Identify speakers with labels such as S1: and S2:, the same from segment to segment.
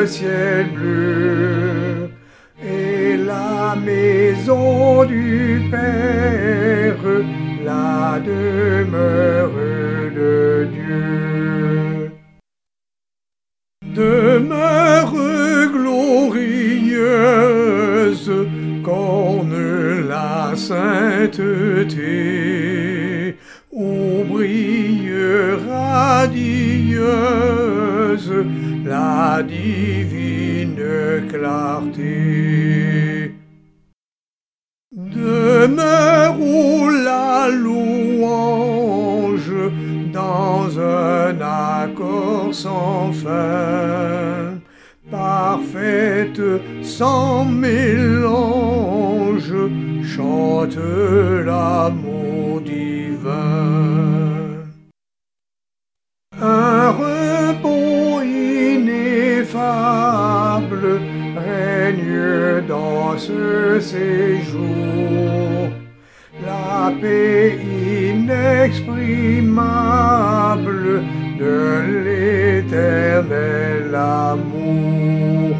S1: le ciel bleu et la maison du Père, la demeure de Dieu. Demeure glorieuse, qu'orne la sainteté, où brille radieuse la divine clarté. Demeure où la louange, dans un accord sans fin, parfaite sans mélange, chante l'amour divin. Un repos ineffable règne dans ce séjour, la paix inexprimable de l'éternel amour.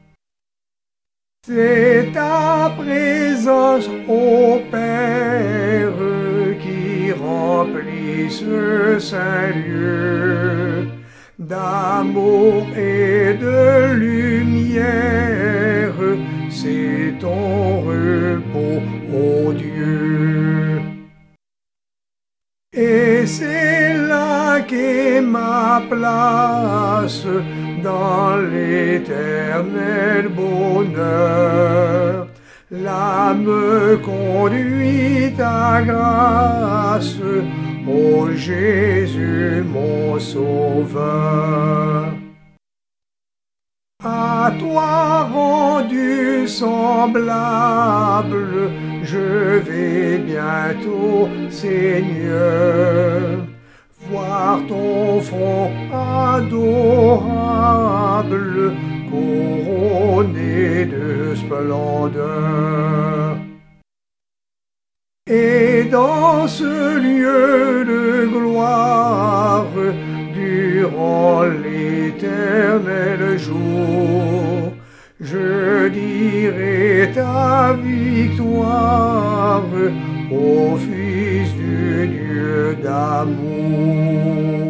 S1: C'est ta présence, ô Père, qui remplit ce saint lieu d'amour et de lumière. C'est ton repos, ô Dieu. Et c'est là qu'est ma place, dans l'éternel bonheur. Là me conduit ta grâce, ô Jésus mon Sauveur. À toi rendu semblable, je vais bientôt, Seigneur, voir ton front adorable, couronné de splendeur. Et dans ce lieu de gloire, durant l'éternel jour, je dirai ta victoire, ô Fils du Dieu d'amour.